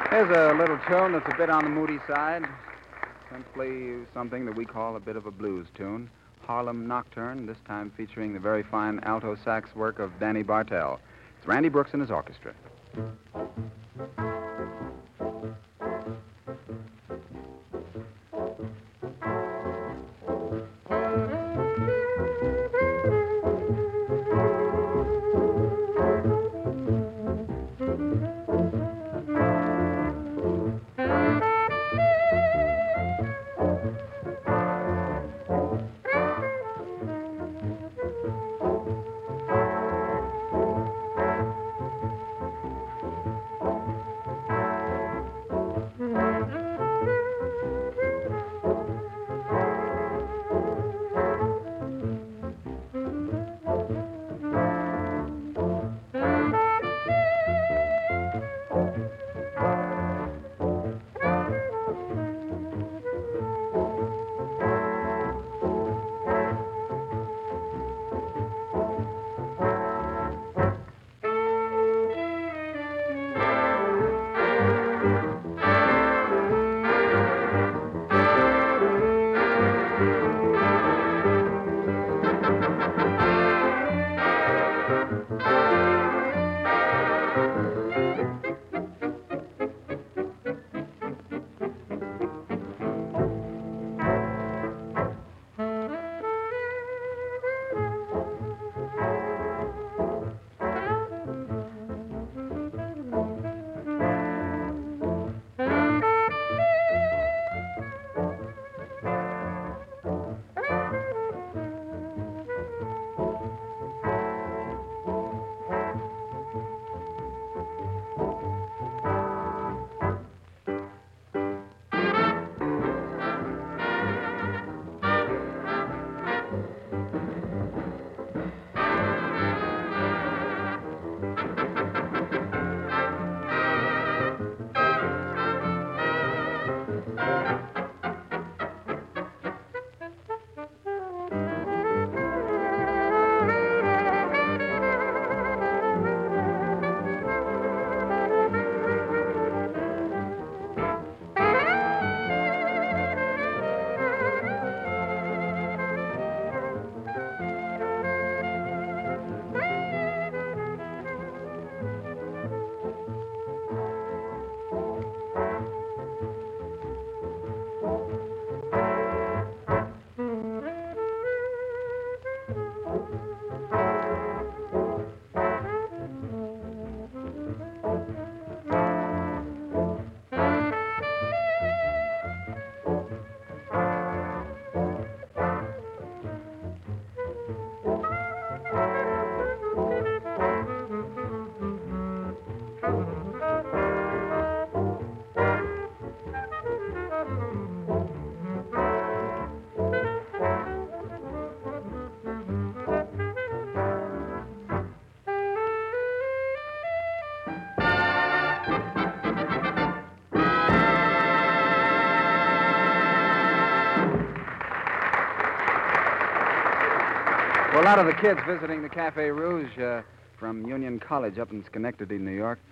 Here's a little tune that's a bit on the moody side. Simply something that we call a bit of a blues tune. Harlem Nocturne, this time featuring the very fine alto sax work of Danny Bartel. It's Randy Brooks and his orchestra. Well, a lot of the kids visiting the Cafe Rouge from Union College up in Schenectady, New York,